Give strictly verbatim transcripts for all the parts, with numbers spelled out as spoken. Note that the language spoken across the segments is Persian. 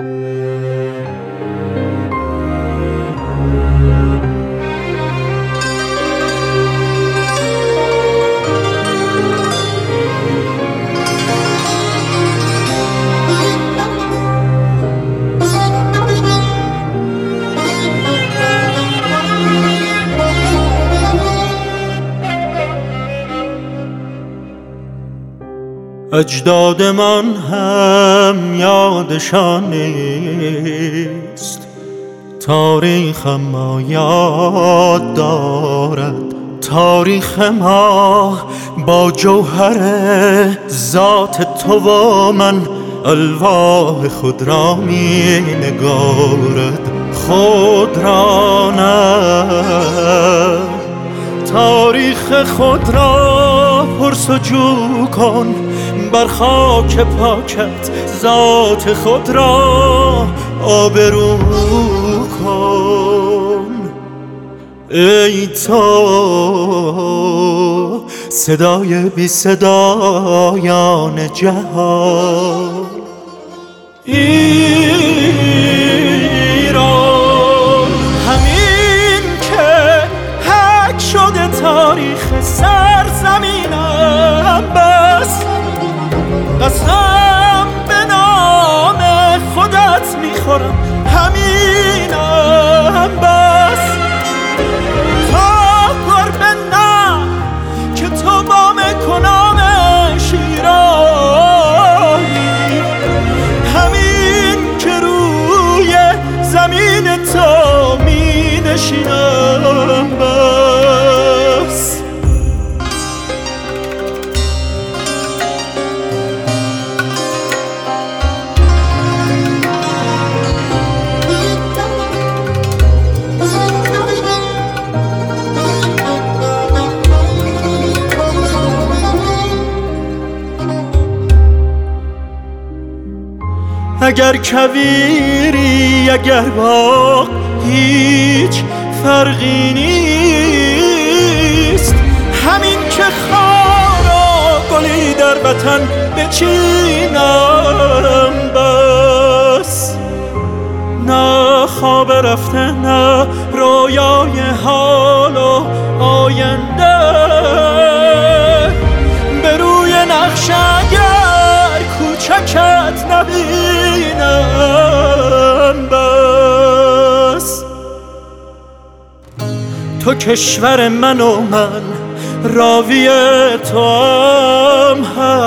اجداد من هم یادشان نیست، تاریخ ما یاد دارد. تاریخ ما با جوهر ذات تو و من الواح خود را می نگارد. خود را نه، تاریخ خود را پرسجو کن، بر خاک پاکت ذات خود را آبرو کن. ای تو صدای بی صدایان جهان، ایران همین که حک شده تاریخ سرزمینم، بس قسم به نام خودت میخورم همینم، بس تا گربه نه که تو با مکنام شیرایی، همین که روی زمین تو می نشینم، بس اگر کویری اگر باغ هیچ فرقی نیست، همین که خار و گلی در وطن بچینم، بس نه خواب رفته نه رویای حال و آینده، به روی نقش اگر کوچکت نبینم، بس تو کشور من و من راوی تو هم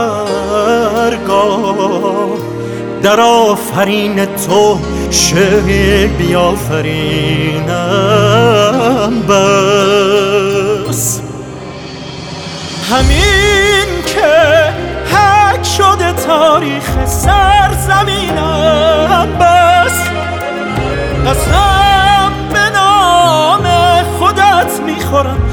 هرگاه در آفرین تو شعر بیافرینم، بس همین که حک شده تاریخ سرزمینم، بس قسم به نام خودت میخورم